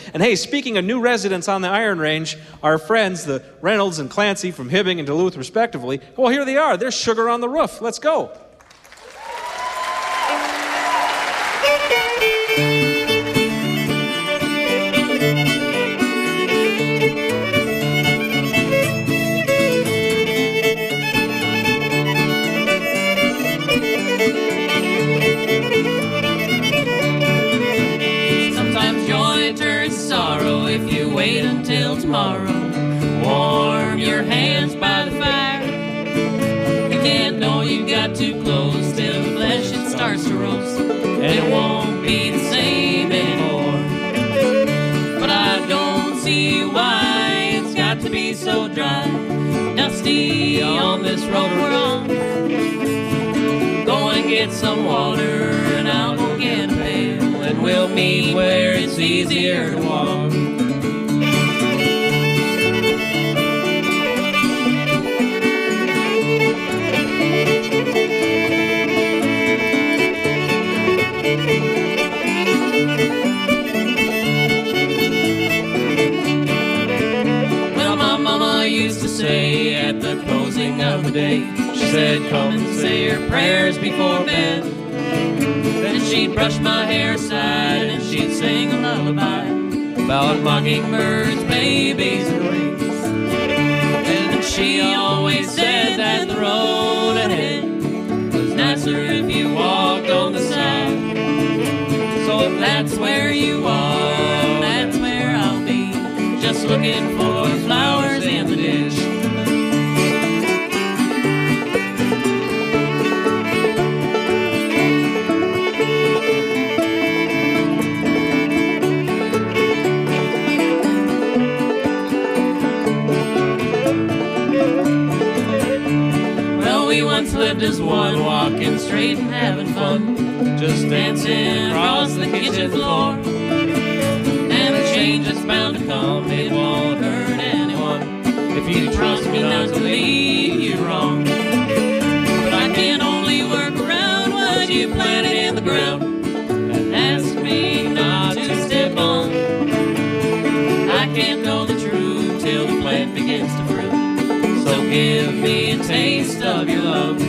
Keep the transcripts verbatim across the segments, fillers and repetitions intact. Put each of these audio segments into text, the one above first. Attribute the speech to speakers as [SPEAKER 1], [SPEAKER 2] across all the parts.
[SPEAKER 1] And hey, speaking of new residents on the Iron Range, our friends, the Reynolds and Clancy from Hibbing and Duluth, respectively, well, here they are. There's Sugar on the Roof. Let's go.
[SPEAKER 2] If you wait until tomorrow, warm your hands by the fire. You can't know you got too close till the flesh it starts to roast, and it won't be the same anymore. But I don't see why it's got to be so dry, dusty on this road we're on. Go and get some water and I'll go get a pail, and we'll meet where it's easier to walk. Used to say at the closing of the day, she said, come and say your prayers before bed. Then she'd brush my hair aside and she'd sing a lullaby about mockingbirds, babies, and rings. And she always said that the road ahead was nicer if you walked on the side. So if that's where you are, that's where I'll be, just looking for flowers in the ditch. Well, we once lived as one, walking straight and having fun, just dancing across the kitchen floor. And the change that's bound to come, it won't hurt anyone if you trust me not to lead you wrong. But I can only work around what you planted in the ground, and ask me not to step on. I can't know the truth till the plant begins to fruit, so give me a taste of your love.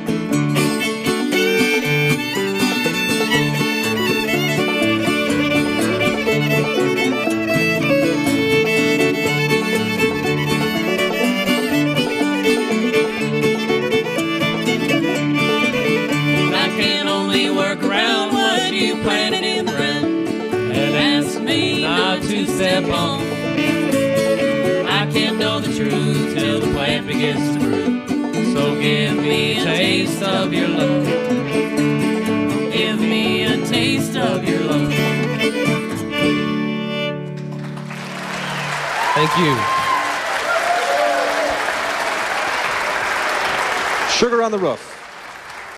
[SPEAKER 2] Planted in the ground, and ask me not to step on. I can't know the truth till the plant begins to fruit, so give me a taste of your love. Give me a taste of your love.
[SPEAKER 3] Thank you.
[SPEAKER 1] Sugar on the Roof.